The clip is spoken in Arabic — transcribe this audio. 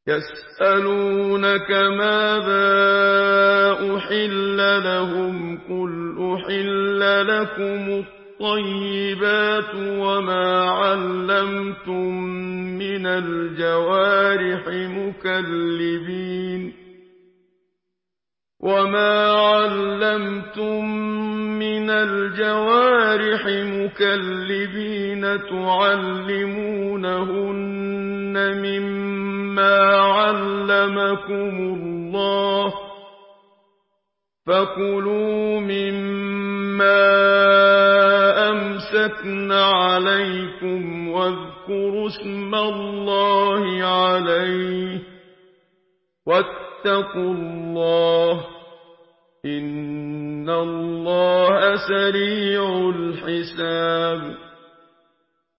يسألونك ماذا أحل لهم قل أحل لكم الطيبات وما علمتم من الجوارح مكلبين تعلمونهن مما علمكم الله فكلوا مما أمسكن عليكم واذكروا اسم الله عليه واتقوا الله إن الله سريع الحساب